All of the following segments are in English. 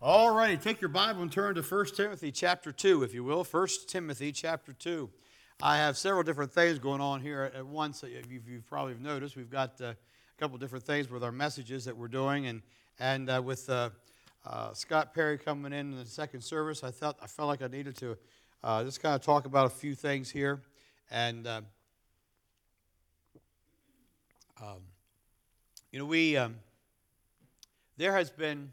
All righty, take your Bible and turn to 1 Timothy chapter 2, if you will. 1 Timothy chapter 2. I have several different things going on here at once. You've probably noticed we've got a couple different things with our messages that we're doing, and with Scott Perry coming in the second service, I felt like I needed to just kind of talk about a few things here, and there has been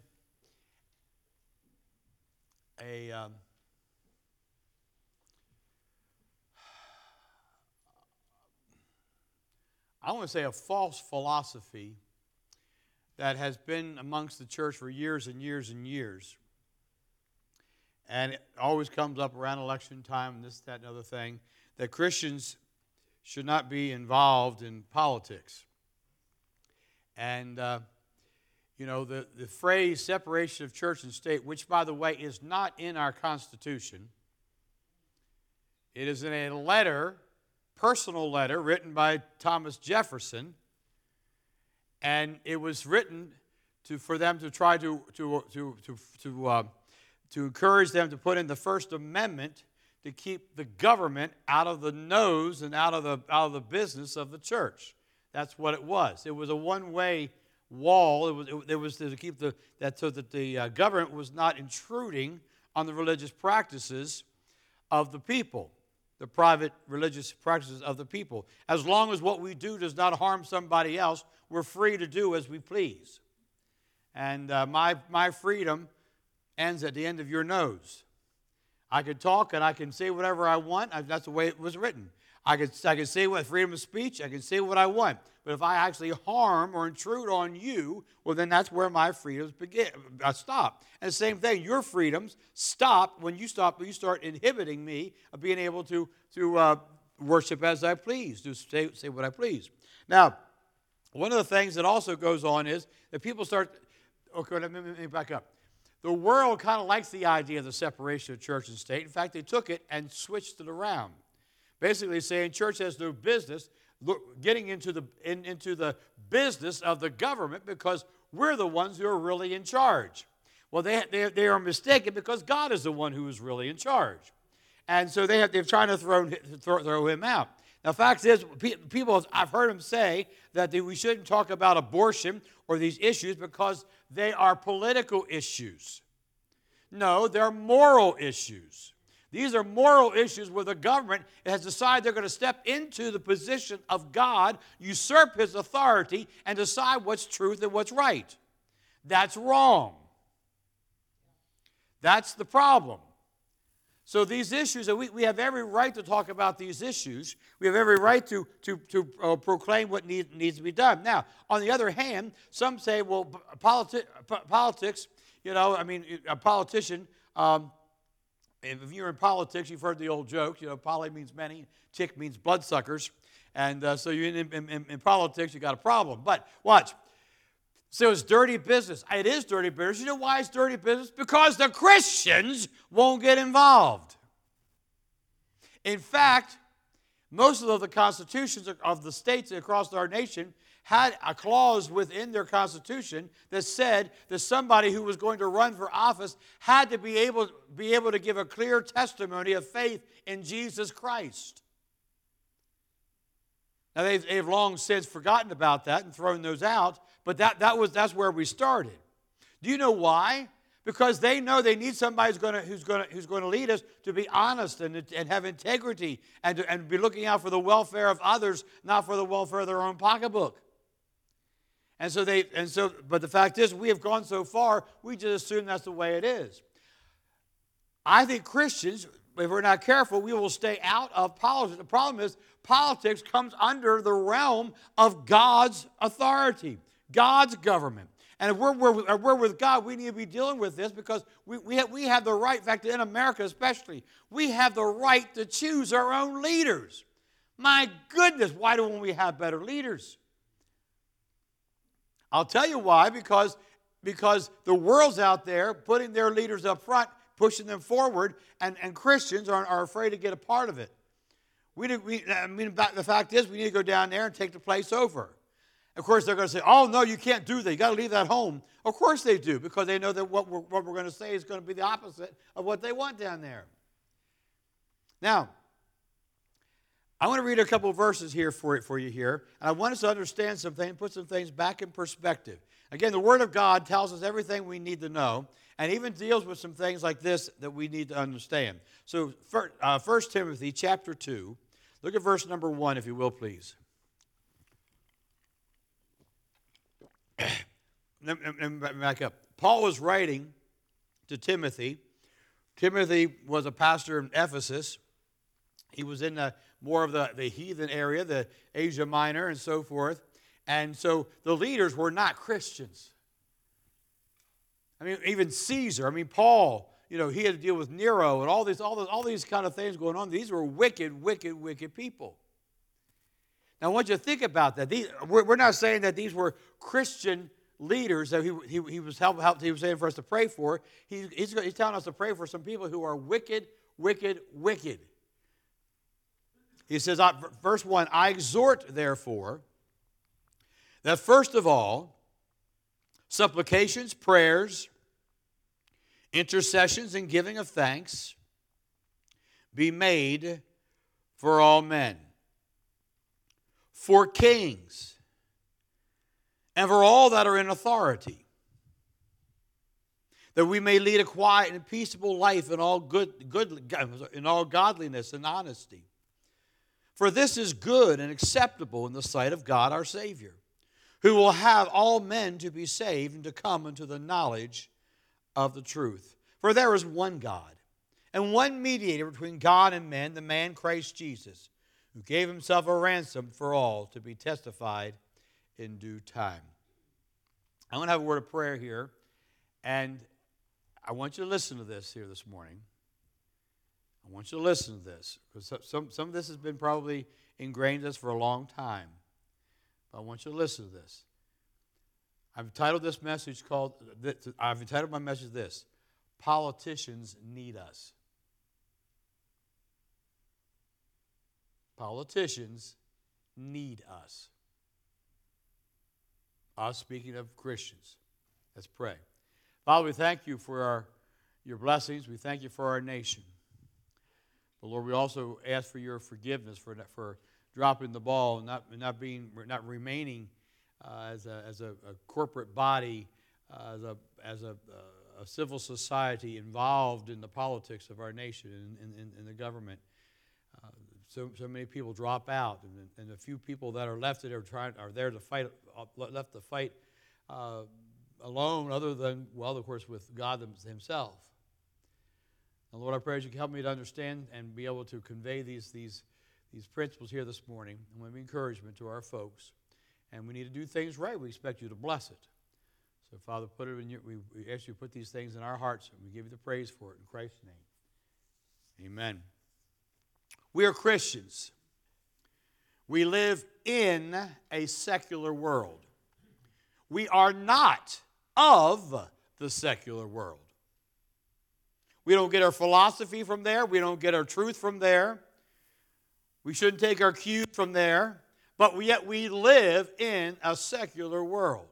I want to say a false philosophy that has been amongst the church for years and years and years. And it always comes up around election time and this, that, and other thing, that Christians should not be involved in politics. And the phrase separation of church and state, which, by the way, is not in our Constitution. It is in a letter, personal letter, written by Thomas Jefferson. And it was written for them to try to encourage them to put in the First Amendment to keep the government out of the nose and out of the business of the church. That's what it was. It was a one-way wall. It was to keep so that the government was not intruding on the religious practices of the people, the private religious practices of the people. As long as what we do does not harm somebody else, we're free to do as we please. And my freedom ends at the end of your nose. I can talk and I can say whatever I want. That's the way it was written. I can say what freedom of speech. I can say what I want. But if I actually harm or intrude on you, well, then that's where my freedoms stop. And the same thing, your freedoms stop when you start inhibiting me of being able to worship as I please, to say what I please. Now, one of the things that also goes on is that people start. Okay, let me back up. The world kind of likes the idea of the separation of church and state. In fact, they took it and switched it around. Basically saying church has no business getting into the business of the government because we're the ones who are really in charge. Well, they are mistaken because God is the one who is really in charge. And so they're trying to throw him out. Now, the fact is, people, I've heard them say that we shouldn't talk about abortion or these issues because they are political issues. No, they're moral issues. These are moral issues where the government has decided they're going to step into the position of God, usurp his authority, and decide what's truth and what's right. That's wrong. That's the problem. So these issues, we have every right to talk about these issues. We have every right to proclaim what needs to be done. Now, on the other hand, some say, well, politics, a politician, if you're in politics, you've heard the old joke, poly means many, tick means bloodsuckers. And so you're in politics, you got a problem. But watch. So it's dirty business. It is dirty business. You know why it's dirty business? Because the Christians won't get involved. In fact, most of the constitutions of the states across our nation had a clause within their constitution that said that somebody who was going to run for office had to be able to give a clear testimony of faith in Jesus Christ. Now, they've long since forgotten about that and thrown those out, but that's where we started. Do you know why? Because they know they need somebody who's going to lead us to be honest and have integrity and be looking out for the welfare of others, not for the welfare of their own pocketbook. But the fact is, we have gone so far, we just assume that's the way it is. I think Christians, if we're not careful, we will stay out of politics. The problem is, politics comes under the realm of God's authority, God's government. And if we're with God, we need to be dealing with this because we have the right, in fact, in America especially, we have the right to choose our own leaders. My goodness, why don't we have better leaders? I'll tell you why, because the world's out there putting their leaders up front, pushing them forward, and Christians are afraid to get a part of it. The fact is, we need to go down there and take the place over. Of course, they're going to say, oh, no, you can't do that. You got to leave that home. Of course they do, because they know that what we're going to say is going to be the opposite of what they want down there. Now, I want to read a couple of verses here for you here, and I want us to understand something, put some things back in perspective. Again, the Word of God tells us everything we need to know, and even deals with some things like this that we need to understand. So, 1 Timothy chapter 2, look at verse number 1, if you will, please. Let me back up. Paul was writing to Timothy. Timothy was a pastor in Ephesus. He was in more of the heathen area, the Asia Minor and so forth. And so the leaders were not Christians. I mean, even Caesar. I mean, Paul, he had to deal with Nero and all these kind of things going on. These were wicked, wicked, wicked people. Now, I want you to think about that. We're not saying that these were Christian leaders that he was saying for us to pray for. He's telling us to pray for some people who are wicked, wicked, wicked. He says, verse 1, I exhort, therefore, that first of all, supplications, prayers, intercessions, and giving of thanks be made for all men, for kings, and for all that are in authority, that we may lead a quiet and peaceable life in all in all godliness and honesty. For this is good and acceptable in the sight of God our Savior, who will have all men to be saved and to come into the knowledge of the truth. For there is one God, and one mediator between God and men, the man Christ Jesus, who gave himself a ransom for all, to be testified in due time. I want to have a word of prayer here, and I want you to listen to this here this morning. I want you to listen to this, because some of this has been probably ingrained in us for a long time. But I want you to listen to this. I've entitled my message this: Politicians need us. Politicians need us. Us, speaking of Christians. Let's pray. Father, we thank you for your blessings. We thank you for our nation. But Lord, we also ask for your forgiveness for dropping the ball and not remaining as a corporate body, as a civil society involved in the politics of our nation and in the government. So many people drop out, and the few people that are left that are there to fight, left to fight alone, other than, well, of course, with God Himself. And Lord, I pray that you can help me to understand and be able to convey these principles here this morning. And we have encouragement to our folks. And we need to do things right. We expect you to bless it. So, Father, put it in we ask you to put these things in our hearts, and we give you the praise for it in Christ's name. Amen. We are Christians. We live in a secular world. We are not of the secular world. We don't get our philosophy from there. We don't get our truth from there. We shouldn't take our cues from there. But yet we live in a secular world.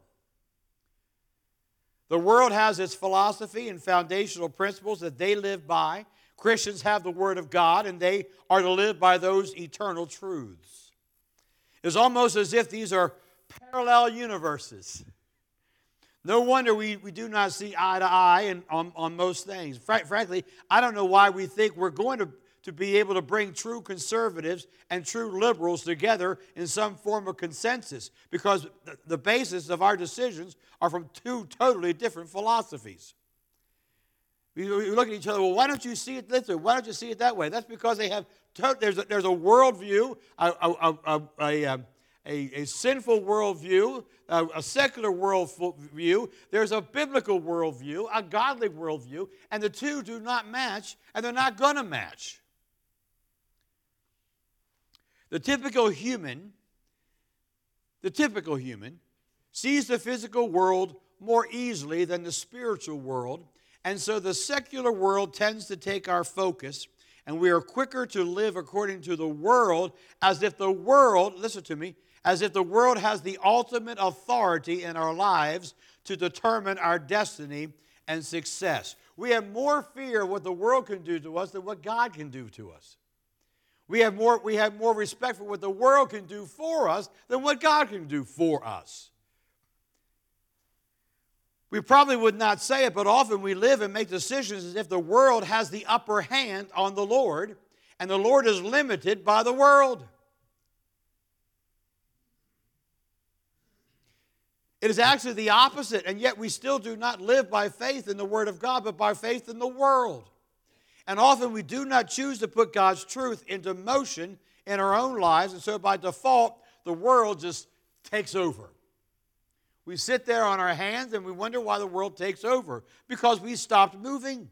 The world has its philosophy and foundational principles that they live by. Christians have the Word of God, and they are to live by those eternal truths. It's almost as if these are parallel universes. No wonder we do not see eye to eye on most things. Frankly, I don't know why we think we're going to be able to bring true conservatives and true liberals together in some form of consensus, because the basis of our decisions are from two totally different philosophies. We look at each other, well, why don't you see it this way? Why don't you see it that way? That's because they have, there's a worldview, a sinful worldview, a secular worldview. There's a biblical worldview, a godly worldview, and the two do not match, and they're not going to match. The typical human sees the physical world more easily than the spiritual world, and so the secular world tends to take our focus, and we are quicker to live according to the world, as if the world, listen to me, as if the world has the ultimate authority in our lives to determine our destiny and success. We have more fear of what the world can do to us than what God can do to us. We have more respect for what the world can do for us than what God can do for us. We probably would not say it, but often we live and make decisions as if the world has the upper hand on the Lord, and the Lord is limited by the world. It is actually the opposite, and yet we still do not live by faith in the Word of God, but by faith in the world. And often we do not choose to put God's truth into motion in our own lives, and so by default, the world just takes over. We sit there on our hands and we wonder why the world takes over, because we stopped moving.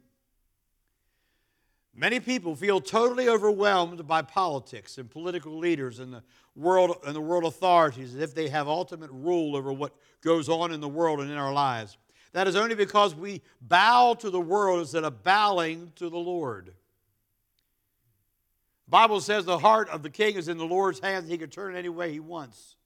Many people feel totally overwhelmed by politics and political leaders and the world authorities, as if they have ultimate rule over what goes on in the world and in our lives. That is only because we bow to the world instead of bowing to the Lord. The Bible says the heart of the king is in the Lord's hands. He can turn it any way he wants.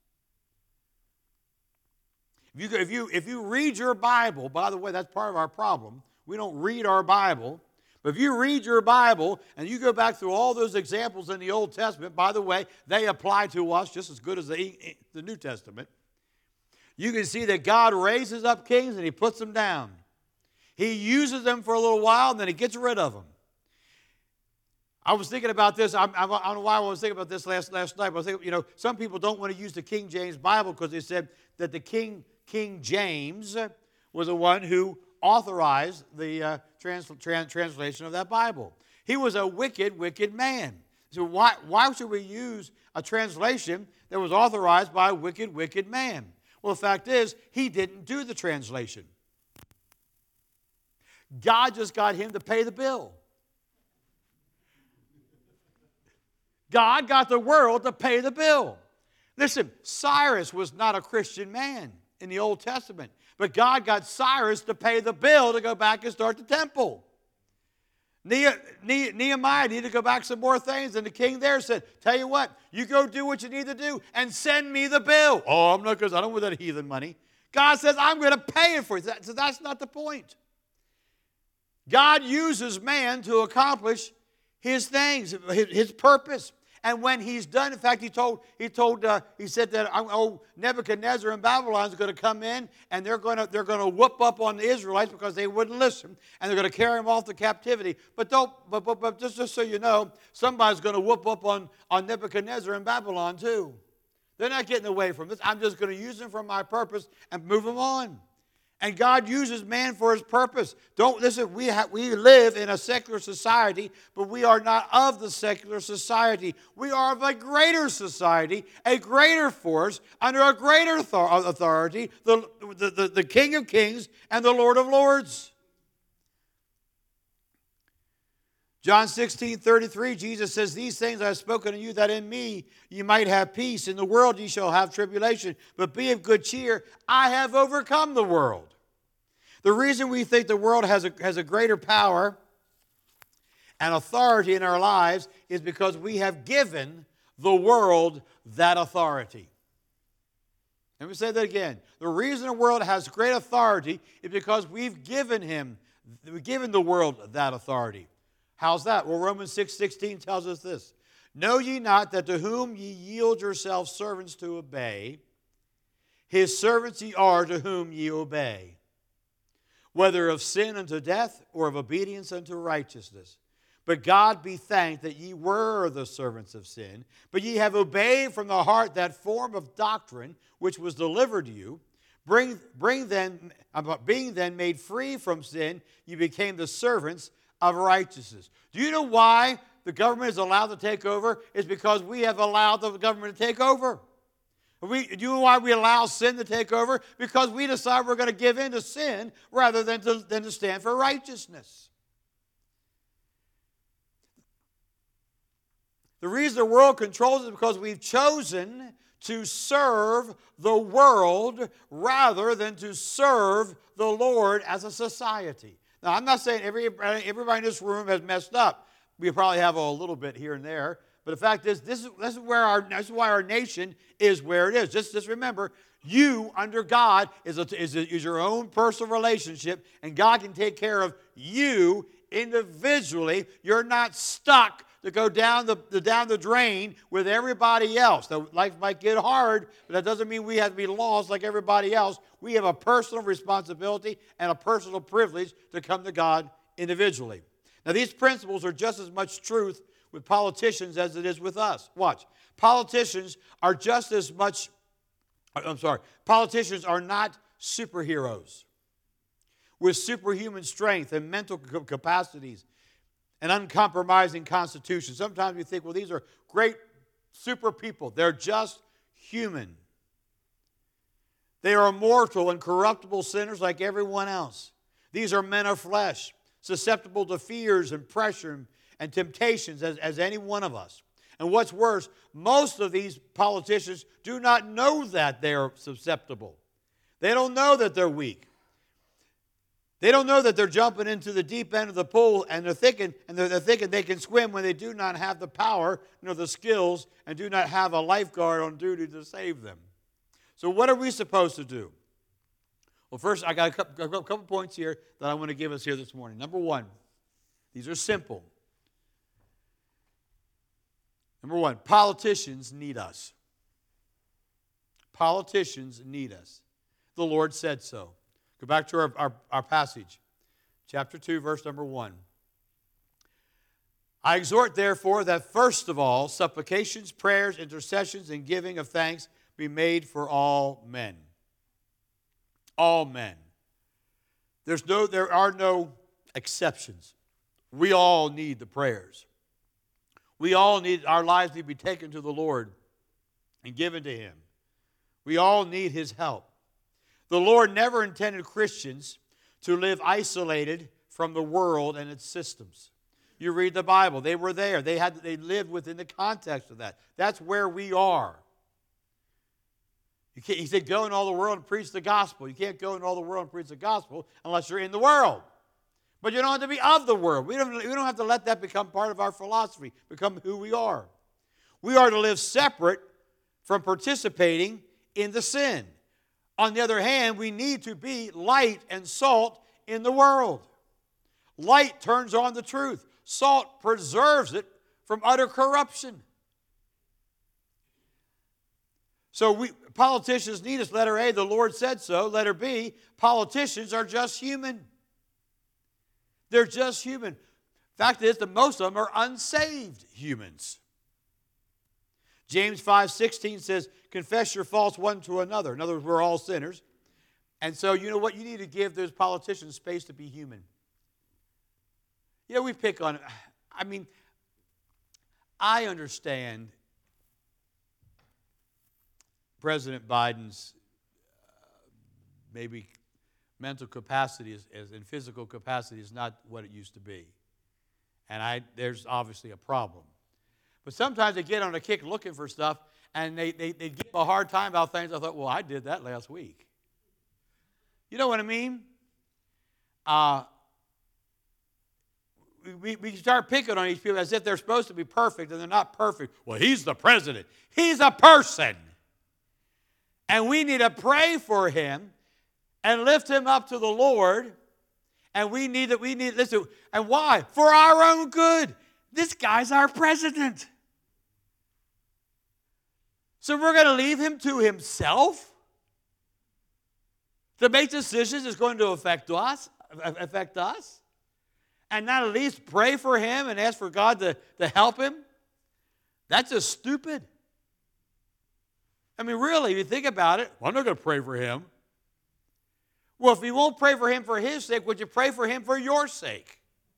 If you read your Bible, by the way, that's part of our problem. We don't read our Bible. But if you read your Bible and you go back through all those examples in the Old Testament, by the way, they apply to us just as good as the New Testament. You can see that God raises up kings and he puts them down. He uses them for a little while and then he gets rid of them. I was thinking about this. I don't know why I was thinking about this last night. But I was thinking, some people don't want to use the King James Bible because they said that the King James was the one who authorized the translation of that Bible. He was a wicked, wicked man. So why should we use a translation that was authorized by a wicked, wicked man? Well, the fact is, he didn't do the translation. God just got him to pay the bill. God got the world to pay the bill. Listen, Cyrus was not a Christian man in the Old Testament, but God got Cyrus to pay the bill to go back and start the temple. Nehemiah needed to go back some more things, and the king there said, tell you what, you go do what you need to do and send me the bill. Oh, I'm not because I don't want that heathen money. God says, I'm going to pay it for you. So that's not the point. God uses man to accomplish his things, his purpose. And when he's done, in fact, he said that Nebuchadnezzar and Babylon is going to come in, and they're going to whoop up on the Israelites because they wouldn't listen, and they're going to carry them off to captivity. But just so you know, somebody's going to whoop up on Nebuchadnezzar and Babylon too. They're not getting away from this. I'm just going to use them for my purpose and move them on. And God uses man for his purpose. Don't listen, we live in a secular society, but we are not of the secular society. We are of a greater society, a greater force, under a greater authority, the King of Kings and the Lord of Lords. John 16:33, Jesus says, these things I have spoken to you, that in me you might have peace. In the world ye shall have tribulation, but be of good cheer. I have overcome the world. The reason we think the world has a greater power and authority in our lives is because we have given the world that authority. Let me say that again. The reason the world has great authority is because we've given the world that authority. How's that? Well, Romans 6:16 tells us this. Know ye not that to whom ye yield yourselves servants to obey, his servants ye are to whom ye obey, whether of sin unto death or of obedience unto righteousness. But God be thanked that ye were the servants of sin, but ye have obeyed from the heart that form of doctrine which was delivered to you. Being then made free from sin, ye became the servants of righteousness. Do you know why the government is allowed to take over? It's because we have allowed the government to take over. Do you know why we allow sin to take over? Because we decide we're going to give in to sin rather than to stand for righteousness. The reason the world controls is because we've chosen to serve the world rather than to serve the Lord as a society. Now, I'm not saying everybody in this room has messed up. We probably have a little bit here and there. But the fact is, this is why our nation is where it is. Just remember, you under God is your own personal relationship, and God can take care of you individually. You're not stuck to go down the drain with everybody else. Now, life might get hard, but that doesn't mean we have to be lost like everybody else. We have a personal responsibility and a personal privilege to come to God individually. Now, these principles are just as much truth with politicians as it is with us. Watch. Politicians are not superheroes with superhuman strength and mental capacities and uncompromising constitutions. Sometimes we think, well, these are great super people. They're just human. They are mortal and corruptible sinners like everyone else. These are men of flesh, susceptible to fears and pressure and temptations as any one of us. And what's worse, most of these politicians do not know that they're susceptible. They don't know that they're weak. They don't know that they're jumping into the deep end of the pool, and they're thinking they can swim when they do not have the power, the skills, and do not have a lifeguard on duty to save them. So what are we supposed to do? Well, first, I got a couple points here that I want to give us here this morning. Number one, these are simple. Number one, politicians need us. Politicians need us. The Lord said so. Go back to our passage, chapter 2, verse number 1. I exhort, therefore, that first of all, supplications, prayers, intercessions, and giving of thanks be made for all men. All men. There are no exceptions. We all need the prayers. We all need our lives to be taken to the Lord and given to Him. We all need His help. The Lord never intended Christians to live isolated from the world and its systems. You read the Bible. They were there. They lived within the context of that. That's where we are. He said, go in all the world and preach the gospel. You can't go in all the world and preach the gospel unless you're in the world. But you don't have to be of the world. We don't have to let that become part of our philosophy, become who we are. We are to live separate from participating in the sin. On the other hand, we need to be light and salt in the world. Light turns on the truth. Salt preserves it from utter corruption. So politicians need us. Letter A, the Lord said so. Letter B, politicians are just human. They're just human. Fact is that most of them are unsaved humans. James 5:16 says, confess your faults one to another. In other words, we're all sinners. And so you know what? You need to give those politicians space to be human. We pick on it. I mean, I understand President Biden's maybe mental capacity and physical capacity is not what it used to be. And there's obviously a problem. But sometimes they get on a kick looking for stuff, and they give a hard time about things. I thought, well, I did that last week. You know what I mean? We start picking on these people as if they're supposed to be perfect, and they're not perfect. Well, he's the president. He's a person. And we need to pray for him and lift him up to the Lord. And we need listen. And why? For our own good. This guy's our president. So we're going to leave him to himself to make decisions that's going to affect us, and not at least pray for him and ask for God to help him? That's just stupid. I mean, really, if you think about it, well, I'm not going to pray for him. Well, if you won't pray for him for his sake, would you pray for him for your sake?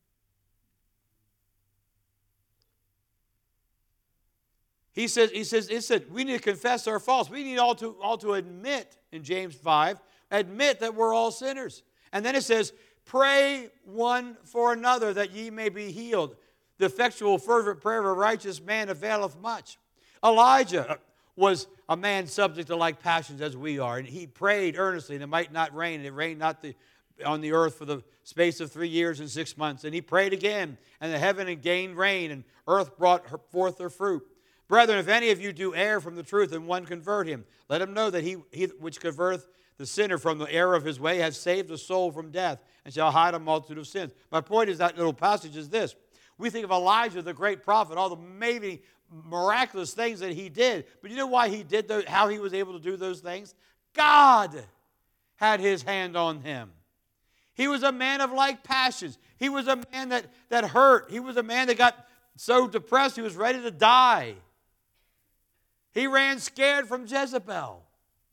He said, we need to confess our faults. We need all to admit, in James 5, admit that we're all sinners. And then it says, pray one for another that ye may be healed. The effectual fervent prayer of a righteous man availeth much. Elijah was a man subject to like passions as we are, and he prayed earnestly, and it might not rain, and it rained not on the earth for the space of 3 years and 6 months. And he prayed again, and the heaven had gained rain, and earth brought forth her fruit. Brethren, if any of you do err from the truth, and one convert him, let him know that he which converteth the sinner from the error of his way has saved a soul from death, and shall hide a multitude of sins. My point is that little passage is this. We think of Elijah, the great prophet, all the amazing, miraculous things that he did. But you know why he did those, how he was able to do those things? God had his hand on him. He was a man of like passions. He was a man that hurt. He was a man that got so depressed he was ready to die. He ran scared from Jezebel.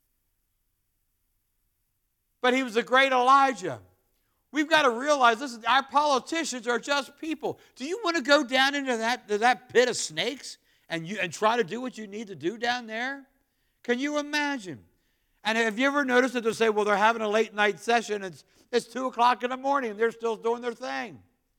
But he was a great Elijah. We've got to realize, listen, our politicians are just people. Do you want to go down into that pit of snakes and try to do what you need to do down there? Can you imagine? And have you ever noticed that they'll say, well, they're having a late night session, it's 2 o'clock in the morning, and they're still doing their thing.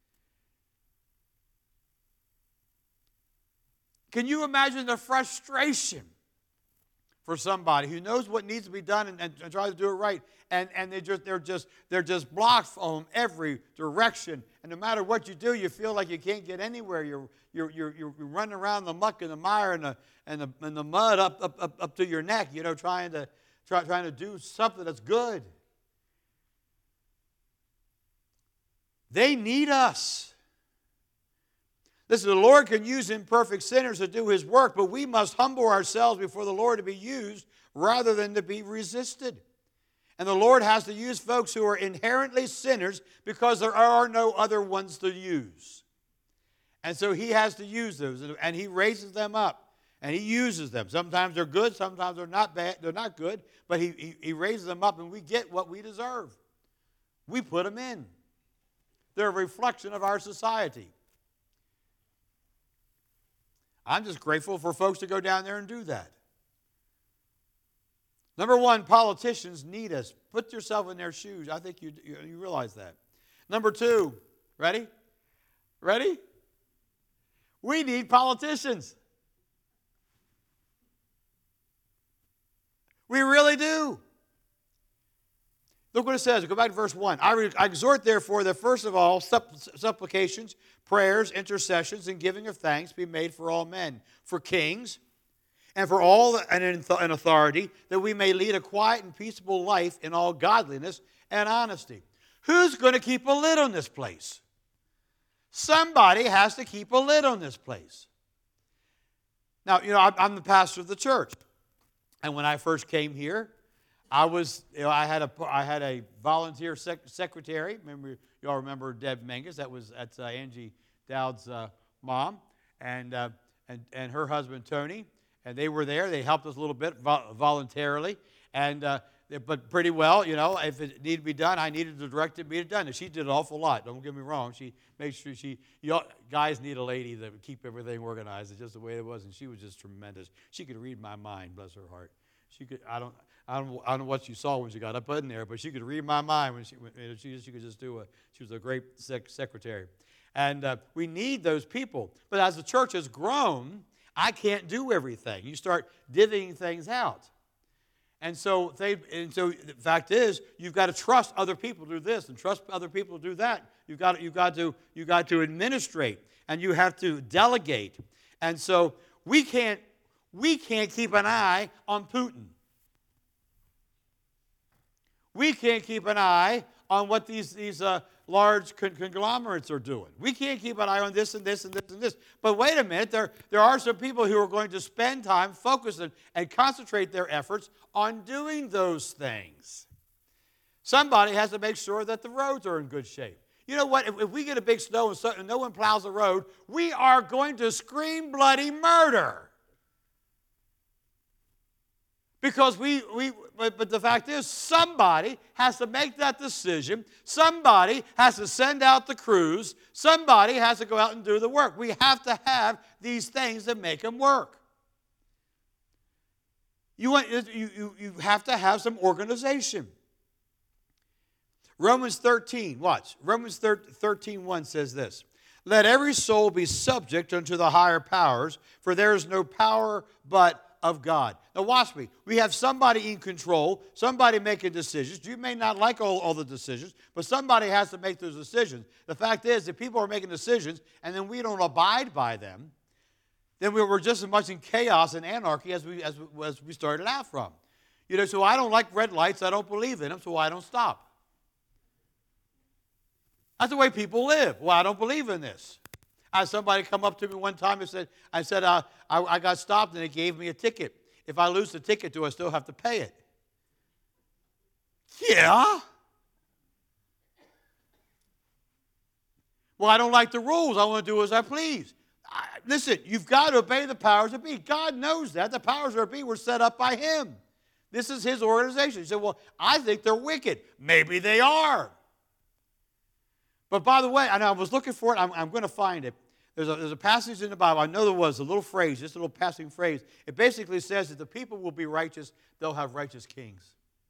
Can you imagine the frustration for somebody who knows what needs to be done and tries to do it right, and they're just blocked from every direction, and no matter what you do, you feel like you can't get anywhere. You're running around the muck and the mire and the mud up to your neck, trying to do something that's good. They need us. Listen, the Lord can use imperfect sinners to do His work, but we must humble ourselves before the Lord to be used rather than to be resisted. And the Lord has to use folks who are inherently sinners because there are no other ones to use. And so He has to use those, and He raises them up, and He uses them. Sometimes they're good, sometimes they're not bad, they're not good, but He raises them up, and we get what we deserve. We put them in. They're a reflection of our society. I'm just grateful for folks to go down there and do that. Number one, politicians need us. Put yourself in their shoes. I think you realize that. Number two, ready? Ready? We need politicians. We really do. Look what it says. Go back to verse 1. I exhort, therefore, that first of all, supplications, prayers, intercessions, and giving of thanks be made for all men, for kings, and for all in authority, that we may lead a quiet and peaceable life in all godliness and honesty. Who's going to keep a lid on this place? Somebody has to keep a lid on this place. Now, I'm the pastor of the church. And when I first came here, I had a volunteer secretary. Y'all remember Deb Menges? That's Angie Dowd's mom, and her husband Tony, and they were there. They helped us a little bit voluntarily, but pretty well. If it needed to be done, I needed to direct it to be done. And she did an awful lot. Don't get me wrong. She made sure guys need a lady that would keep everything organized. It's just the way it was, and she was just tremendous. She could read my mind. Bless her heart. She could. I don't know what you saw when she got up in there, but she could read my mind when she could just do she was a great secretary. And we need those people. But as the church has grown, I can't do everything. You start divvying things out. And so the fact is, you've got to trust other people to do this and trust other people to do that. You've got to administrate, and you have to delegate. And so we can't keep an eye on Putin. We can't keep an eye on what these large conglomerates are doing. We can't keep an eye on this and this and this and this. But wait a minute, there are some people who are going to spend time, focus, and concentrate their efforts on doing those things. Somebody has to make sure that the roads are in good shape. You know what? If we get a big snow and no one plows the road, we are going to scream bloody murder. Because but the fact is, somebody has to make that decision. Somebody has to send out the crews. Somebody has to go out and do the work. We have to have these things that make them work. You have to have some organization. Romans 13, watch. Romans 13:1 says this. Let every soul be subject unto the higher powers, for there is no power but of God. Now watch me. We have somebody in control, somebody making decisions. You may not like all the decisions, but somebody has to make those decisions. The fact is, if people are making decisions and then we don't abide by them, then we're just as much in chaos and anarchy as we started out from. You know, so I don't like red lights. I don't believe in them, so I don't stop. That's the way people live. Well, I don't believe in this. I had somebody come up to me one time and said, I got stopped and they gave me a ticket. If I lose the ticket, do I still have to pay it? Yeah. Well, I don't like the rules. I want to do as I please. Listen, you've got to obey the powers that be. God knows that. The powers that be were set up by Him. This is His organization. He said, well, I think they're wicked. Maybe they are. But by the way, and I was looking for it. I'm going to find it. There's a passage in the Bible. I know there was a little phrase, just a little passing phrase. It basically says that the people will be righteous. They'll have righteous kings.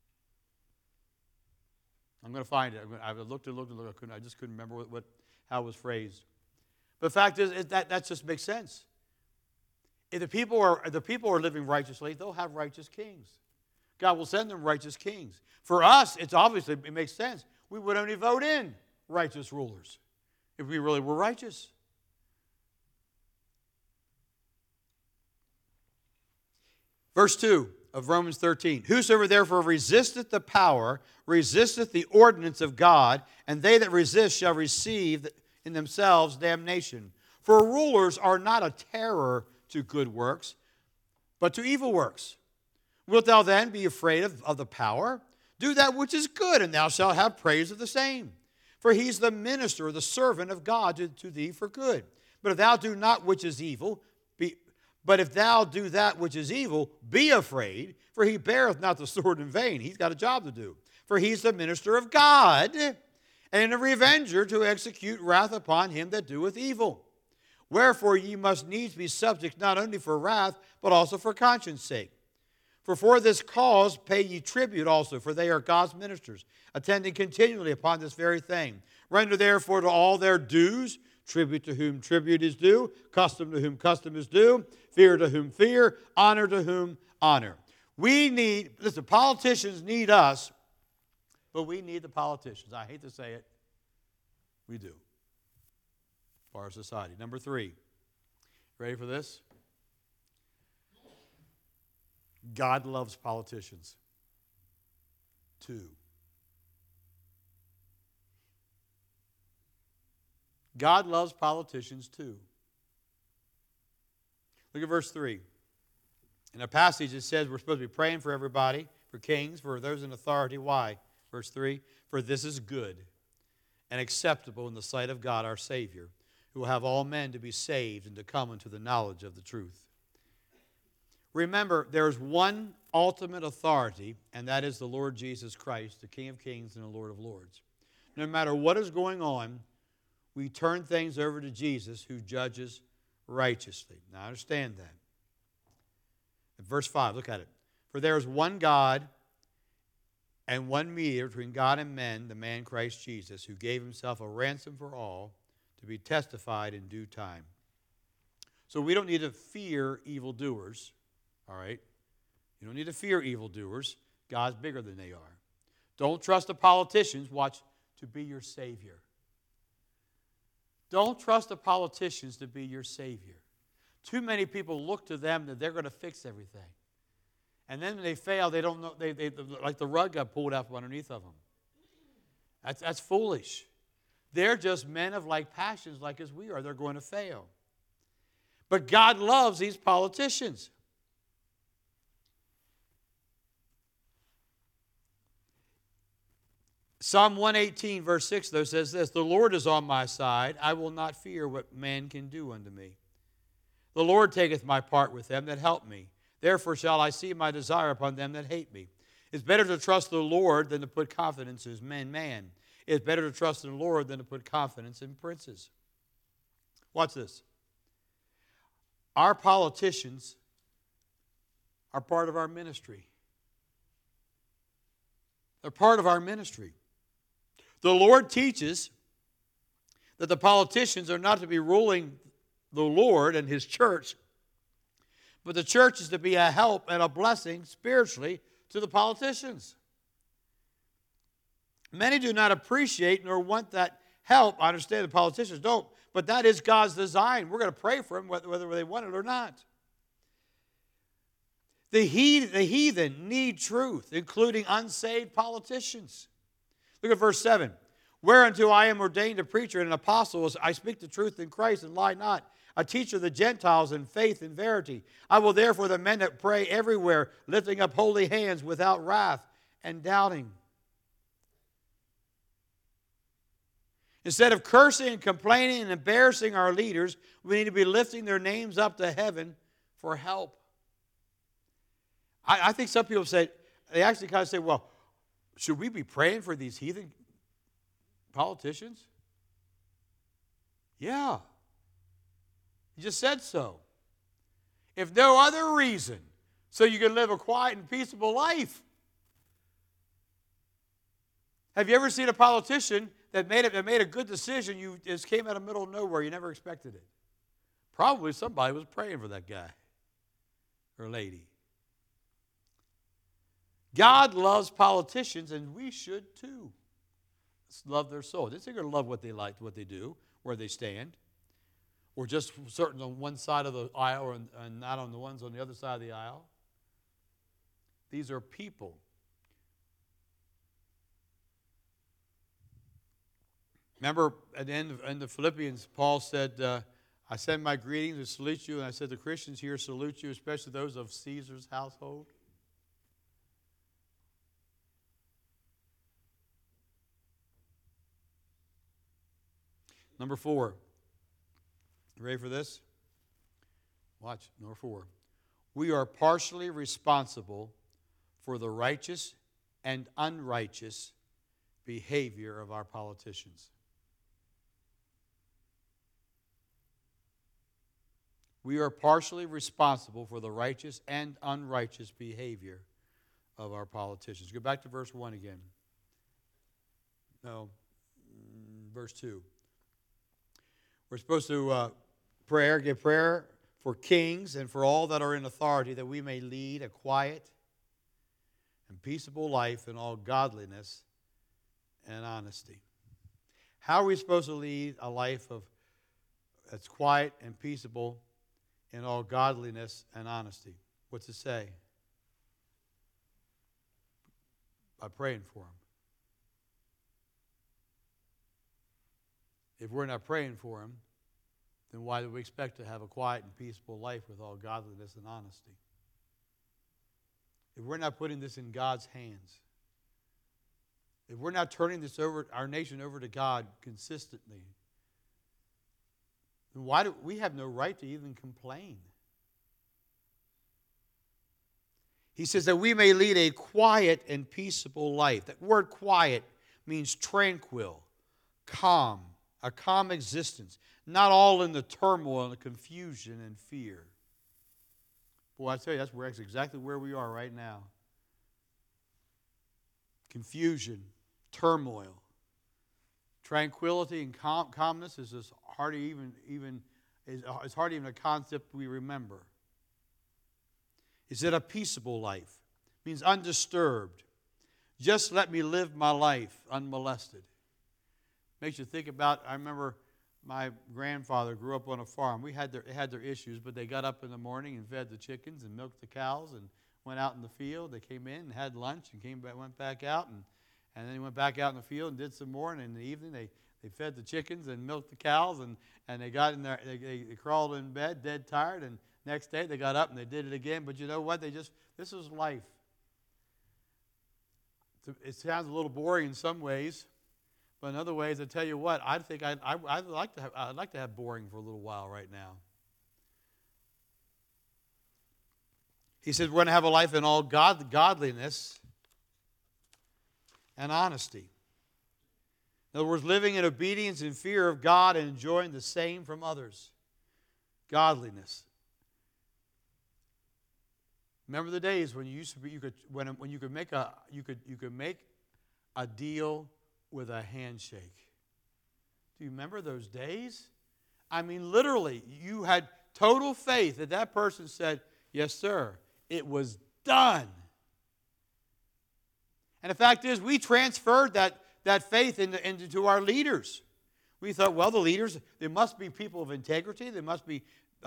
I'm going to find it. I looked and looked and looked. I just couldn't remember how it was phrased. But the fact is that just makes sense. If the people are living righteously, they'll have righteous kings. God will send them righteous kings. For us, it makes sense. We would only vote in righteous rulers if we really were righteous. Verse 2 of Romans 13. Whosoever therefore resisteth the power, resisteth the ordinance of God, and they that resist shall receive in themselves damnation. For rulers are not a terror to good works, but to evil works. Wilt thou then be afraid of the power? Do that which is good, and thou shalt have praise of the same. For he's the minister, the servant of God to thee for good. But if thou do not which is evil, if thou do that which is evil, be afraid, for he beareth not the sword in vain. He's got a job to do. For he's the minister of God, and a revenger to execute wrath upon him that doeth evil. Wherefore ye must needs be subject not only for wrath, but also for conscience sake. For this cause pay ye tribute also, for they are God's ministers, attending continually upon this very thing. Render therefore to all their dues, tribute to whom tribute is due, custom to whom custom is due, fear to whom fear, honor to whom honor. Politicians need us, but we need the politicians. I hate to say it. We do. For our society. Number 3. Ready for this? God loves politicians. 2. God loves politicians too. Look at verse 3. In a passage it says we're supposed to be praying for everybody, for kings, for those in authority. Why? Verse 3, for this is good and acceptable in the sight of God our Savior, who will have all men to be saved and to come into the knowledge of the truth. Remember, there is one ultimate authority, and that is the Lord Jesus Christ, the King of Kings and the Lord of Lords. No matter what is going on, we turn things over to Jesus, who judges righteously. Now, understand that. In verse 5, look at it. For there is one God and one mediator between God and men, the man Christ Jesus, who gave himself a ransom for all, to be testified in due time. So we don't need to fear evildoers. All right? You don't need to fear evildoers. God's bigger than they are. Don't trust the politicians, to be your Savior. Don't trust the politicians to be your Savior. Too many people look to them that they're going to fix everything. And then when they fail, they don't know, they like the rug got pulled out from underneath of them. That's foolish. They're just men of like passions like as we are. They're going to fail. But God loves these politicians. Psalm 118, verse 6, though, says this, the Lord is on my side. I will not fear what man can do unto me. The Lord taketh my part with them that help me. Therefore shall I see my desire upon them that hate me. It's better to trust the Lord than to put confidence in man. It's better to trust in the Lord than to put confidence in princes. Watch this. Our politicians are part of our ministry. They're part of our ministry. The Lord teaches that the politicians are not to be ruling the Lord and His church, But the church is to be a help and a blessing spiritually to the politicians. Many do not appreciate nor want that help. I understand the politicians don't, but that is God's design. We're going to pray for them whether they want it or not. The heathen need truth, including unsaved politicians. Look at verse 7. Whereunto I am ordained a preacher and an apostle, as I speak the truth in Christ and lie not, a teacher of the Gentiles in faith and verity. I will therefore the men that pray everywhere, lifting up holy hands without wrath and doubting. Instead of cursing and complaining and embarrassing our leaders, we need to be lifting their names up to heaven for help. I think some people say, they actually kind of say, well, should we be praying for these heathen politicians? Yeah. You just said so. If no other reason, so you can live a quiet and peaceable life. Have you ever seen a politician that made a good decision, you just came out of the middle of nowhere, you never expected it? Probably somebody was praying for that guy or lady. God loves politicians, and we should too. Let's love their soul. They're going to love what they like, what they do, where they stand, or just certain on one side of the aisle and not on the ones on the other side of the aisle. These are people. Remember at the end of Philippians, Paul said, I send my greetings and salute you, and I said the Christians here salute you, especially those of Caesar's household. Number 4. You ready for this? Watch, number 4. We are partially responsible for the righteous and unrighteous behavior of our politicians. We are partially responsible for the righteous and unrighteous behavior of our politicians. Go back to verse 1 again. No, verse 2. We're supposed to give prayer for kings and for all that are in authority, that we may lead a quiet and peaceable life in all godliness and honesty. How are we supposed to lead a life that's quiet and peaceable in all godliness and honesty? What's it say? By praying for them. If we're not praying for them, then why do we expect to have a quiet and peaceful life with all godliness and honesty? If we're not putting this in God's hands, if we're not turning this over, our nation over to God consistently, then why do we have no right to even complain? He says that we may lead a quiet and peaceable life. That word quiet means tranquil, calm, a calm existence, not all in the turmoil and the confusion and fear. Boy, I tell you, that's exactly where we are right now. Confusion, turmoil, tranquility, and calmness is as hardly even a concept we remember. Is it a peaceable life? It means undisturbed. Just let me live my life unmolested. Makes you think about, I remember my grandfather grew up on a farm. They had their issues, but they got up in the morning and fed the chickens and milked the cows and went out in the field. They came in and had lunch and went back out, and then they went back out in the field and did some more. And in the evening, they fed the chickens and milked the cows, and they got in there. They crawled in bed, dead tired, and next day they got up and they did it again. But you know what? This is life. It sounds a little boring in some ways. But in other ways, I tell you what, I think I'd like to have boring for a little while right now. He said we're going to have a life in all godliness and honesty. In other words, living in obedience and fear of God and enjoying the same from others. Godliness. Remember the days when you could make a deal with a handshake. Do you remember those days? I mean, literally, you had total faith that person said, Yes, sir. It was done. And the fact is, we transferred that faith into our leaders. We thought, well, the leaders, they must be people of integrity. They must be,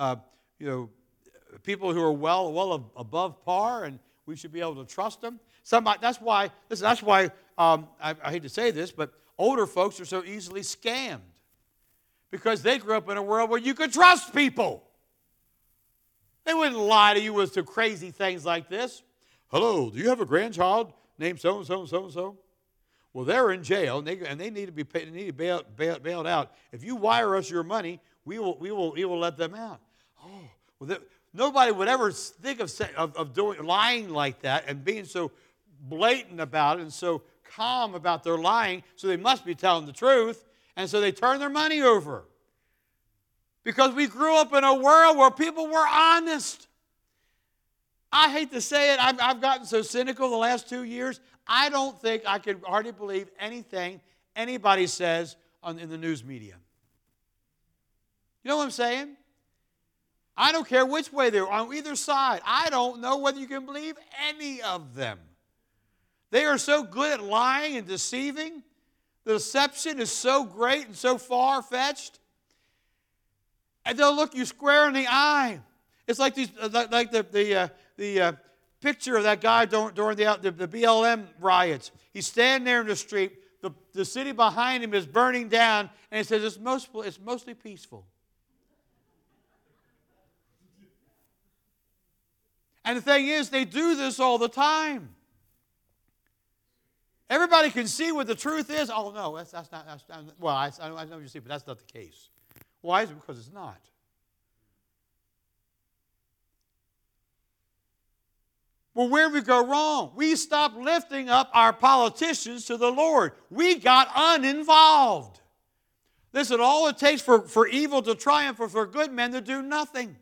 people who are well above par, and we should be able to trust them. That's why I hate to say this, but older folks are so easily scammed because they grew up in a world where you could trust people. They wouldn't lie to you with some crazy things like this. Hello, do you have a grandchild named so-and-so and so-and-so? Well, they're in jail, and they need to be paid, they need to be bailed out. If you wire us your money, we will let them out. Oh, well, nobody would ever think of lying like that and being so blatant about it and so calm about their lying, so they must be telling the truth, and so they turn their money over. Because we grew up in a world where people were honest. I hate to say it, I've gotten so cynical the last 2 years, I don't think I could hardly believe anything anybody says in the news media. You know what I'm saying? I don't care which way they're on either side. I don't know whether you can believe any of them. They are so good at lying and deceiving. The deception is so great and so far-fetched. And they'll look you square in the eye. It's like the picture of that guy during the BLM riots. He's standing there in the street. The city behind him is burning down, and he says it's mostly peaceful. And the thing is, they do this all the time. Everybody can see what the truth is. Oh no, that's not. Well, I know what you see, but that's not the case. Why is it? Because it's not. Well, where did we go wrong? We stopped lifting up our politicians to the Lord. We got uninvolved. Listen, all it takes for evil to triumph or for good men to do nothing.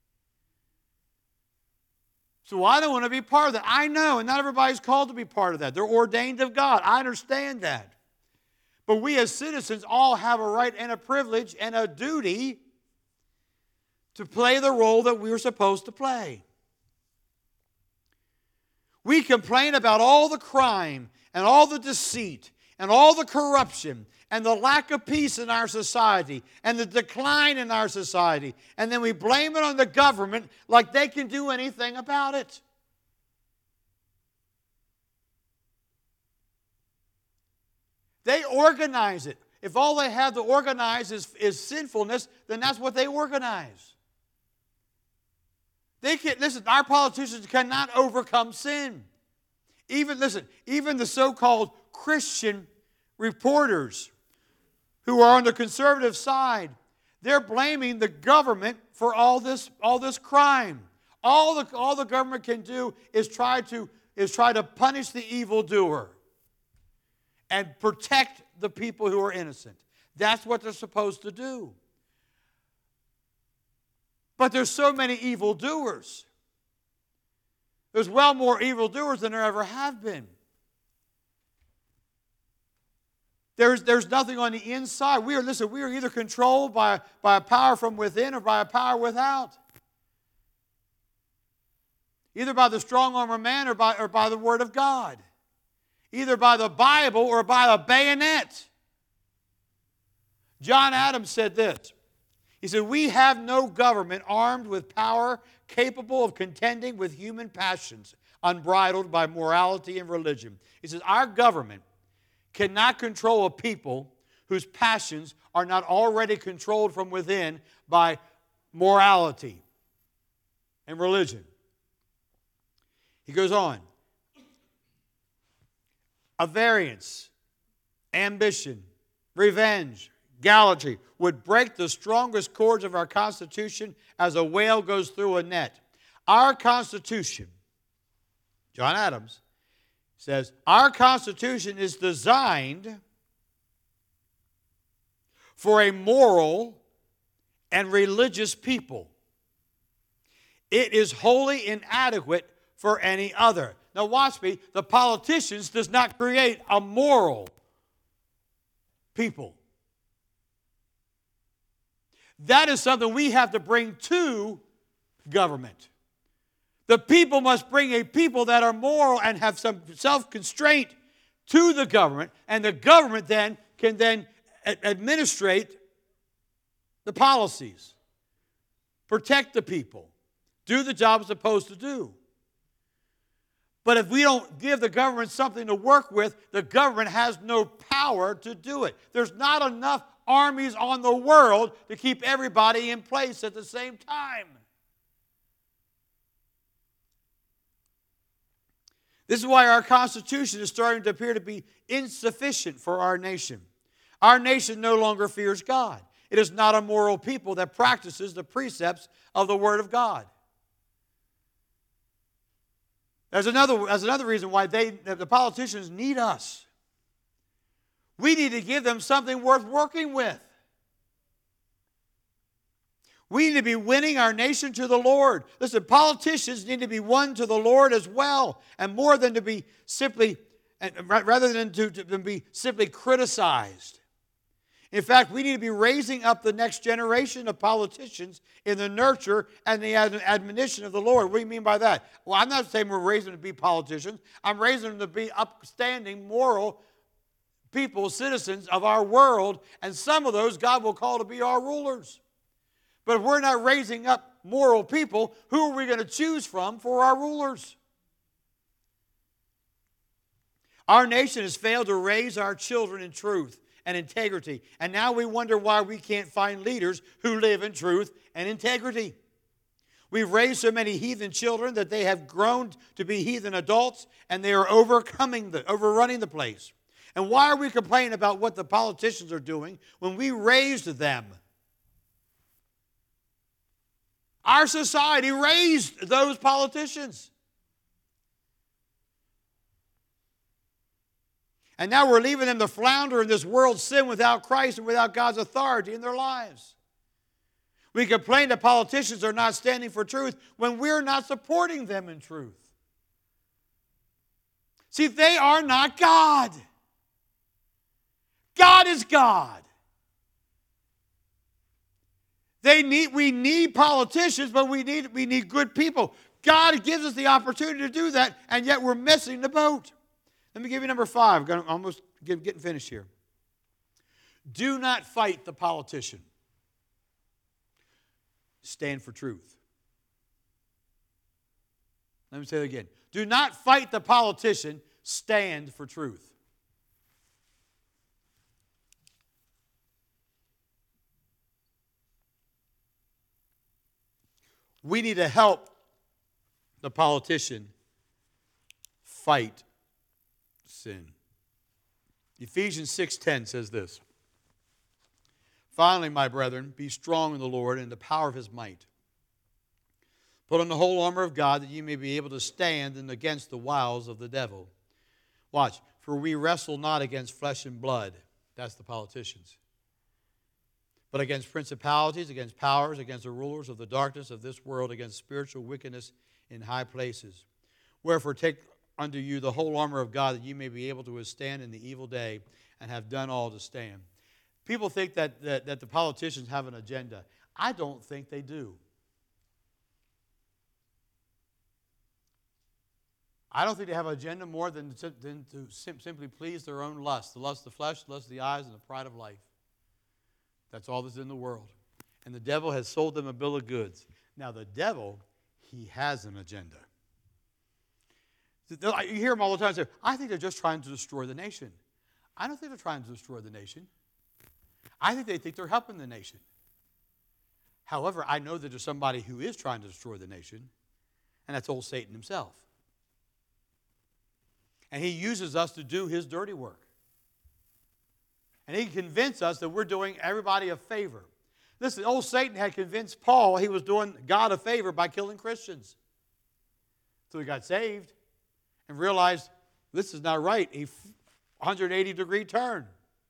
So I don't want to be part of that. I know, and not everybody's called to be part of that. They're ordained of God. I understand that. But we as citizens all have a right and a privilege and a duty to play the role that we were supposed to play. We complain about all the crime and all the deceit and all the corruption and the lack of peace in our society and the decline in our society. And then we blame it on the government like they can do anything about it. They organize it. If all they have to organize is sinfulness, then that's what they organize. Listen, our politicians cannot overcome sin. Even the so-called Christian reporters who are on the conservative side, they're blaming the government for all this crime. All the government can do is try to punish the evildoer and protect the people who are innocent. That's what they're supposed to do. But there's so many evildoers. There's well more evildoers than there ever have been. There's nothing on the inside. We are either controlled by a power from within or by a power without. Either by the strong arm of man or by the Word of God. Either by the Bible or by a bayonet. John Adams said this. He said, "We have no government armed with power capable of contending with human passions, unbridled by morality and religion." He says, "Our government cannot control a people whose passions are not already controlled from within by morality and religion." He goes on. Avarice, ambition, revenge, gallantry would break the strongest cords of our Constitution as a whale goes through a net. Our Constitution, John Adams says, our Constitution is designed for a moral and religious people. It is wholly inadequate for any other. Now watch me, the politicians does not create a moral people. That is something we have to bring to government. The people must bring a people that are moral and have some self-constraint to the government, and the government then can then administrate the policies, protect the people, do the job it's supposed to do. But if we don't give the government something to work with, the government has no power to do it. There's not enough armies on the world to keep everybody in place at the same time. This is why our Constitution is starting to appear to be insufficient for our nation. Our nation no longer fears God. It is not a moral people that practices the precepts of the Word of God. There's another reason why the politicians need us. We need to give them something worth working with. We need to be winning our nation to the Lord. Listen, politicians need to be won to the Lord as well, and more than to be simply, rather than to be simply criticized. In fact, we need to be raising up the next generation of politicians in the nurture and the admonition of the Lord. What do you mean by that? Well, I'm not saying we're raising them to be politicians. I'm raising them to be upstanding, moral people, citizens of our world, and some of those God will call to be our rulers. But if we're not raising up moral people, who are we going to choose from for our rulers? Our nation has failed to raise our children in truth and integrity. And now we wonder why we can't find leaders who live in truth and integrity. We've raised so many heathen children that they have grown to be heathen adults, and they are overrunning the place. And why are we complaining about what the politicians are doing when we raised them? Our society raised those politicians. And now we're leaving them to flounder in this world's sin without Christ and without God's authority in their lives. We complain that politicians are not standing for truth when we're not supporting them in truth. See, they are not God. God is God. We need politicians, but we need good people. God gives us the opportunity to do that, and yet we're missing the boat. Let me give you number 5. I'm almost getting finished here. Do not fight the politician. Stand for truth. Let me say it again. Do not fight the politician. Stand for truth. We need to help the politician fight sin. Ephesians 6:10 says this. Finally, my brethren, be strong in the Lord and the power of his might. Put on the whole armor of God that you may be able to stand against the wiles of the devil. Watch. For we wrestle not against flesh and blood. That's the politicians. But against principalities, against powers, against the rulers of the darkness of this world, against spiritual wickedness in high places. Wherefore take unto you the whole armor of God, that you may be able to withstand in the evil day, and have done all to stand. People think that the politicians have an agenda. I don't think they do. I don't think they have an agenda more than to simply please their own lust. The lust of the flesh, the lust of the eyes, and the pride of life. That's all that's in the world. And the devil has sold them a bill of goods. Now the devil, he has an agenda. You hear them all the time say, I think they're just trying to destroy the nation. I don't think they're trying to destroy the nation. I think they're helping the nation. However, I know that there's somebody who is trying to destroy the nation, and that's old Satan himself. And he uses us to do his dirty work. And he can convince us that we're doing everybody a favor. Listen, old Satan had convinced Paul he was doing God a favor by killing Christians. So he got saved and realized this is not right. A 180-degree turn.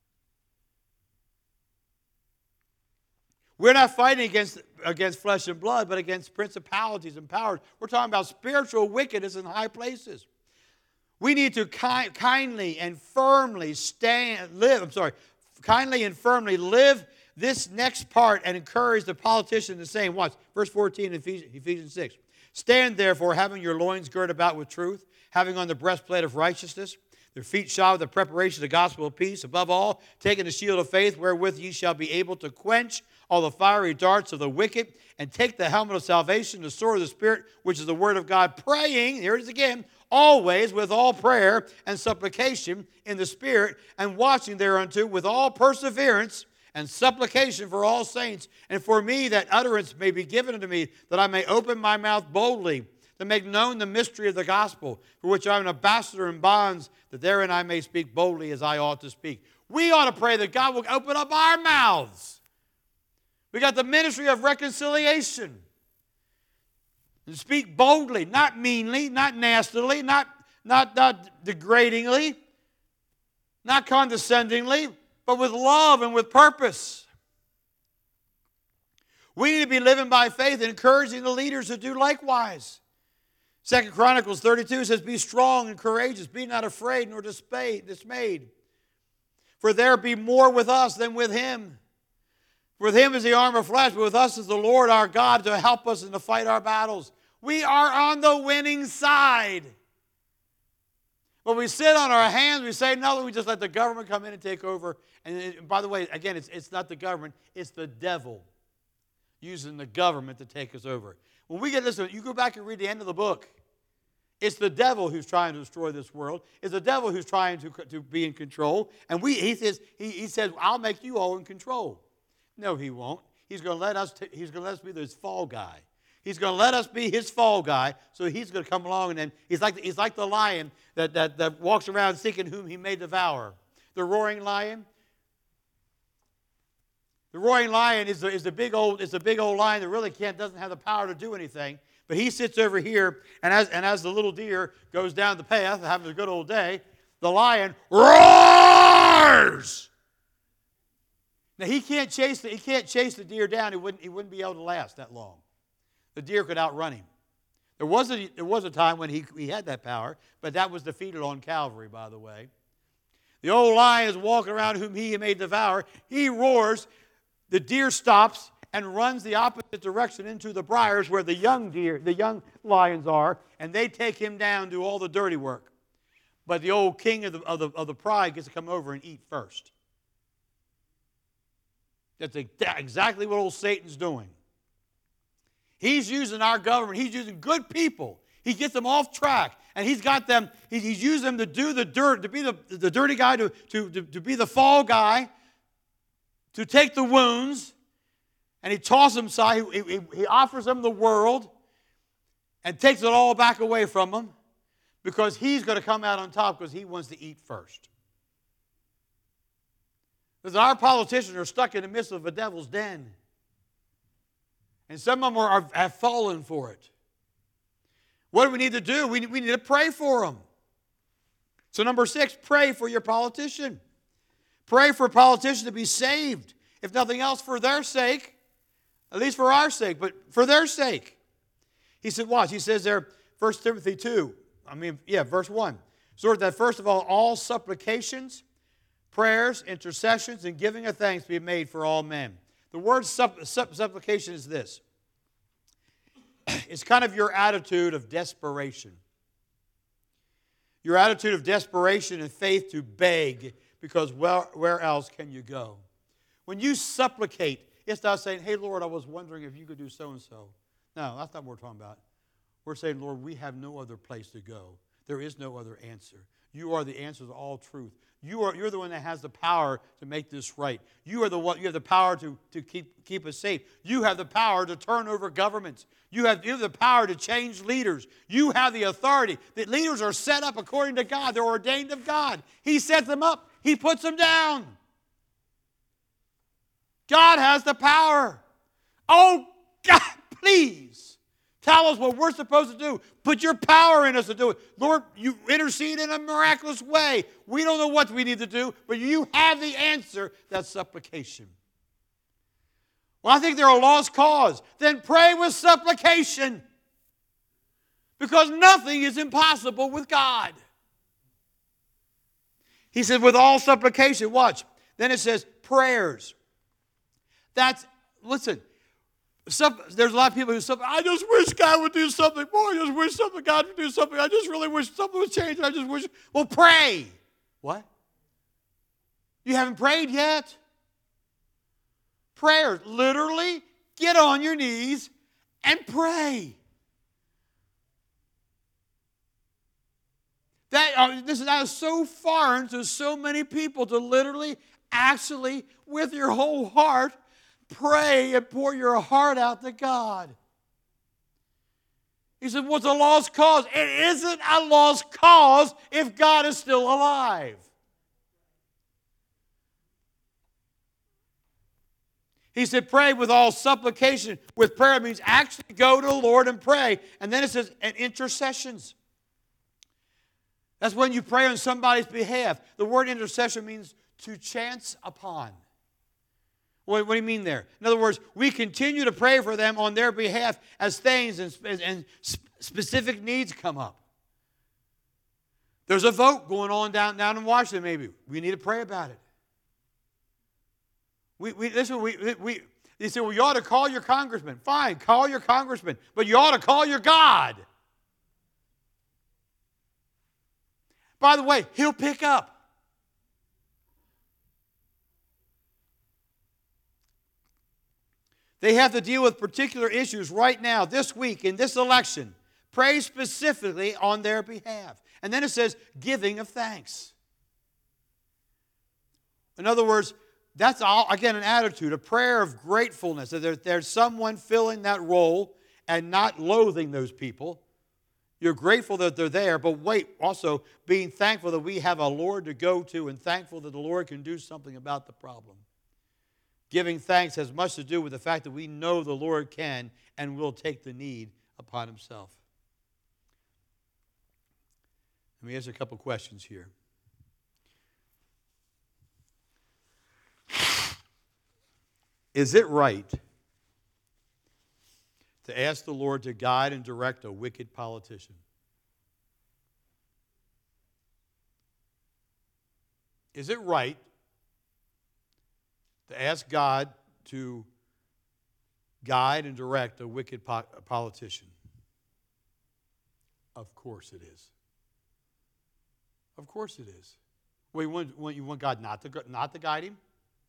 We're not fighting against flesh and blood, but against principalities and powers. We're talking about spiritual wickedness in high places. We need to kindly and firmly live this next part and encourage the politician the same. Watch, verse 14 in Ephesians 6. Stand therefore, having your loins girded about with truth, having on the breastplate of righteousness, their feet shod with the preparation of the gospel of peace. Above all, taking the shield of faith, wherewith ye shall be able to quench all the fiery darts of the wicked, and take the helmet of salvation, the sword of the Spirit, which is the word of God, praying, here it is again, always with all prayer and supplication in the Spirit, and watching thereunto with all perseverance and supplication for all saints, and for me that utterance may be given unto me, that I may open my mouth boldly, to make known the mystery of the gospel, for which I am an ambassador in bonds, that therein I may speak boldly as I ought to speak. We ought to pray that God will open up our mouths. We got the ministry of reconciliation. And speak boldly, not meanly, not nastily, not degradingly, not condescendingly, but with love and with purpose. We need to be living by faith and encouraging the leaders to do likewise. 2 Chronicles 32 says, be strong and courageous, be not afraid nor dismayed. For there be more with us than with him. With him is the arm of flesh, but with us is the Lord our God to help us and to fight our battles. We are on the winning side. But we sit on our hands, we say, no, we just let the government come in and take over. And by the way, again, it's not the government, it's the devil using the government to take us over. When we get this, you go back and read the end of the book. It's the devil who's trying to destroy this world. It's the devil who's trying to be in control. And he says, I'll make you all in control. No, he won't. He's going to let us be his fall guy. He's going to let us be his fall guy. So he's going to come along, and then he's like the lion that walks around seeking whom he may devour. The roaring lion. The roaring lion is the big old lion that really doesn't have the power to do anything. But he sits over here, and as the little deer goes down the path, having a good old day, the lion roars. Now he can't chase the deer down. He wouldn't be able to last that long. The deer could outrun him. There was a time when he had that power, but that was defeated on Calvary, by the way. The old lion is walking around whom he may devour. He roars. The deer stops and runs the opposite direction into the briars where the young lions are, and they take him down, do all the dirty work. But the old king of the pride gets to come over and eat first. That's exactly what old Satan's doing. He's using our government. He's using good people. He gets them off track, and he's got them. He's using them to do the dirt, to be the dirty guy, to be the fall guy, to take the wounds, and he tosses them aside. He offers them the world and takes it all back away from them because he's going to come out on top because he wants to eat first. Because our politicians are stuck in the midst of a devil's den. And some of them have fallen for it. What do we need to do? We need to pray for them. So number 6, pray for your politician. Pray for politicians to be saved. If nothing else, for their sake. At least for our sake, but for their sake. He said, watch. He says there, 1 Timothy 2. Verse 1. So that first of all supplications, prayers, intercessions, and giving of thanks be made for all men. The word supplication is this. It's kind of your attitude of desperation. Your attitude of desperation and faith to beg, because where else can you go? When you supplicate, it's not saying, hey, Lord, I was wondering if you could do so-and-so. No, that's not what we're talking about. We're saying, Lord, we have no other place to go. There is no other answer. You are the answer to all truth. You're the one that has the power to make this right. You are the one. You have the power to keep us safe. You have the power to turn over governments. You have the power to change leaders. You have the authority. The leaders are set up according to God. They're ordained of God. He sets them up. He puts them down. God has the power. Oh, God, please tell us what we're supposed to do. Put your power in us to do it. Lord, you intercede in a miraculous way. We don't know what we need to do, but you have the answer. That's supplication. Well, I think they're a lost cause. Then pray with supplication. Because nothing is impossible with God. He said, with all supplication, watch. Then it says prayers. Listen, There's a lot of people who say, I just wish God would do something more. I just wish God would do something. I just really wish something would change. I just wish. Well, pray. What? You haven't prayed yet? Prayer, literally, get on your knees and pray. That is so foreign to so many people, to literally, actually, with your whole heart, pray and pour your heart out to God. He said, what's a lost cause? It isn't a lost cause if God is still alive. He said, pray with all supplication. With prayer means actually go to the Lord and pray. And then it says, and intercessions. That's when you pray on somebody's behalf. The word intercession means to chance upon. What do you mean there? In other words, we continue to pray for them on their behalf as things and specific needs come up. There's a vote going on down in Washington maybe. We need to pray about it. They say, well, you ought to call your congressman. Fine, call your congressman. But you ought to call your God. By the way, he'll pick up. They have to deal with particular issues right now, this week, in this election. Pray specifically on their behalf. And then it says, giving of thanks. In other words, that's all, again, an attitude, a prayer of gratefulness. That there's someone filling that role and not loathing those people. You're grateful that they're there, but wait, also being thankful that we have a Lord to go to and thankful that the Lord can do something about the problem. Giving thanks has much to do with the fact that we know the Lord can and will take the need upon himself. Let me ask a couple questions here. Is it right to ask the Lord to guide and direct a wicked politician? Is it right to ask God to guide and direct a wicked politician? Of course it is. Of course it is. Well, you want God not to guide him?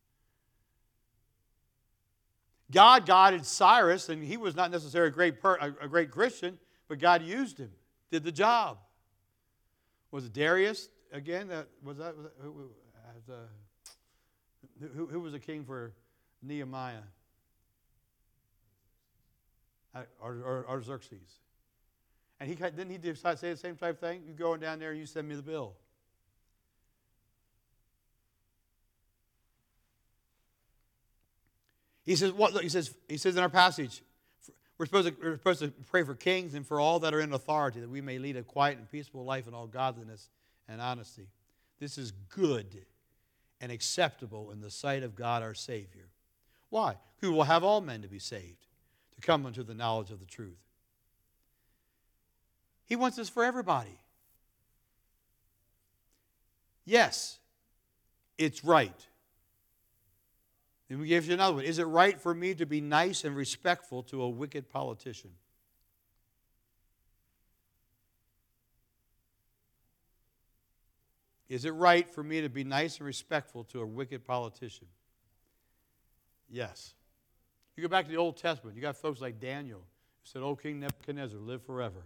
God guided Cyrus, and he was not necessarily a great Christian, but God used him, did the job. Was it Darius again? Who was the king for Nehemiah? Artaxerxes. And didn't he say the same type of thing? You go down there and you send me the bill. He says, what? Look, he says in our passage, we're supposed to pray for kings and for all that are in authority, that we may lead a quiet and peaceful life in all godliness and honesty. This is good and acceptable in the sight of God our Savior. Why? Who will have all men to be saved, to come unto the knowledge of the truth. He wants this for everybody. Yes, it's right. Let me give you another one. Is it right for me to be nice and respectful to a wicked politician? Is it right for me to be nice and respectful to a wicked politician? Yes. You go back to the Old Testament. You got folks like Daniel who said, "O King Nebuchadnezzar, live forever."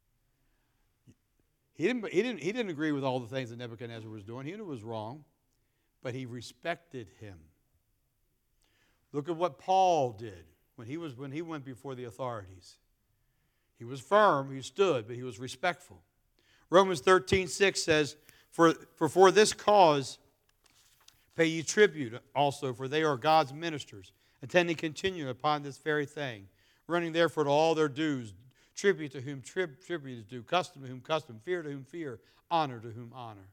He didn't agree with all the things that Nebuchadnezzar was doing. He knew it was wrong, but he respected him. Look at what Paul did when he went before the authorities. He was firm, he stood, but he was respectful. Romans 13:6 says, For this cause pay ye tribute also, for they are God's ministers, attending continually upon this very thing, running therefore to all their dues, tribute to whom tribute is due, custom to whom custom, fear to whom fear, honor to whom honor.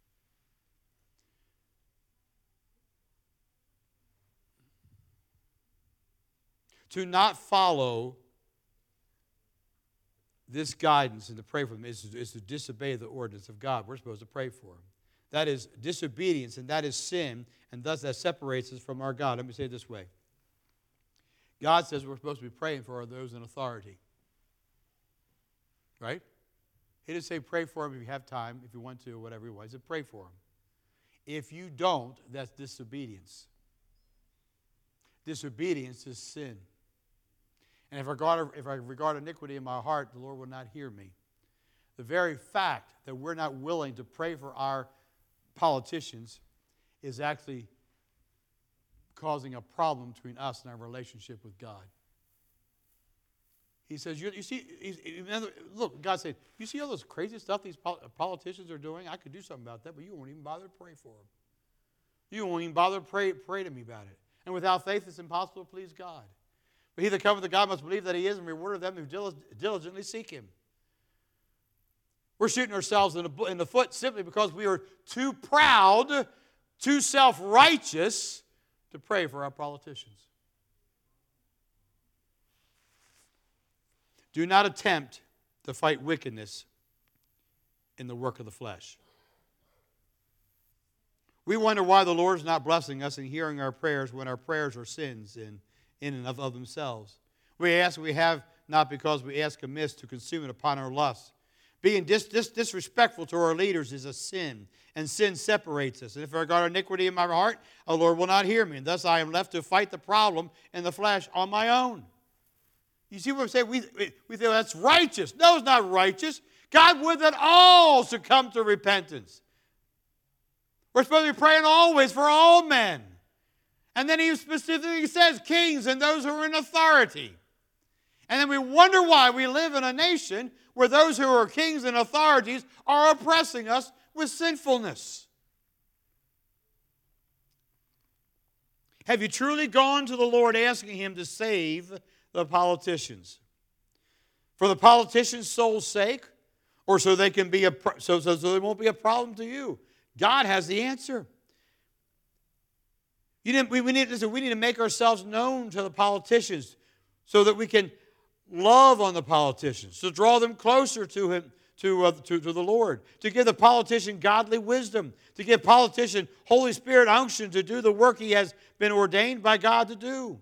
To not follow this guidance and to pray for them is to disobey the ordinance of God. We're supposed to pray for them. That is disobedience, and that is sin, and thus that separates us from our God. Let me say it this way. God says we're supposed to be praying for those in authority. Right? He didn't say pray for them if you have time, if you want to, or whatever he was. He said pray for them. If you don't, that's disobedience. Disobedience is sin. And if I regard iniquity in my heart, the Lord will not hear me. The very fact that we're not willing to pray for our politicians is actually causing a problem between us and our relationship with God. He says, you see, look, God said, you see all this crazy stuff these politicians are doing? I could do something about that, but you won't even bother to pray for them. You won't even bother to pray to me about it. And without faith, it's impossible to please God. But he that cometh to God must believe that he is, and reward of them who diligently seek him. We're shooting ourselves in the foot simply because we are too proud, too self-righteous to pray for our politicians. Do not attempt to fight wickedness in the work of the flesh. We wonder why the Lord is not blessing us and hearing our prayers when our prayers are sins in and of themselves. We ask, we have not because we ask amiss to consume it upon our lusts. Being disrespectful to our leaders is a sin, and sin separates us. And if I regard iniquity in my heart, the Lord will not hear me, and thus I am left to fight the problem in the flesh on my own. You see what I'm saying? We think that's righteous. No, it's not righteous. God would that all should come to repentance. We're supposed to be praying always for all men. And then he specifically says kings and those who are in authority. And then we wonder why we live in a nation where those who are kings and authorities are oppressing us with sinfulness. Have you truly gone to the Lord asking him to save the politicians? For the politicians' soul's sake, or so they can be so they won't be a problem to you? God has the answer. We need to make ourselves known to the politicians so that we can love on the politicians, to draw them closer to him, to the Lord, to give the politician godly wisdom, to give politician Holy Spirit unction to do the work he has been ordained by God to do.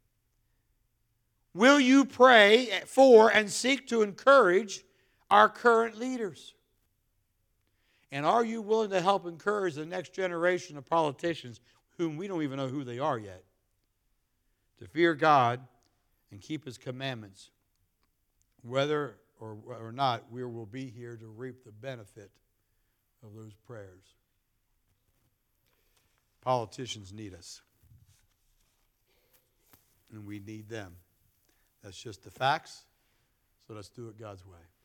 Will you pray for and seek to encourage our current leaders? And are you willing to help encourage the next generation of politicians whom we don't even know who they are yet, to fear God and keep his commandments, whether or not we will be here to reap the benefit of those prayers? Politicians need us, and we need them. That's just the facts, so let's do it God's way.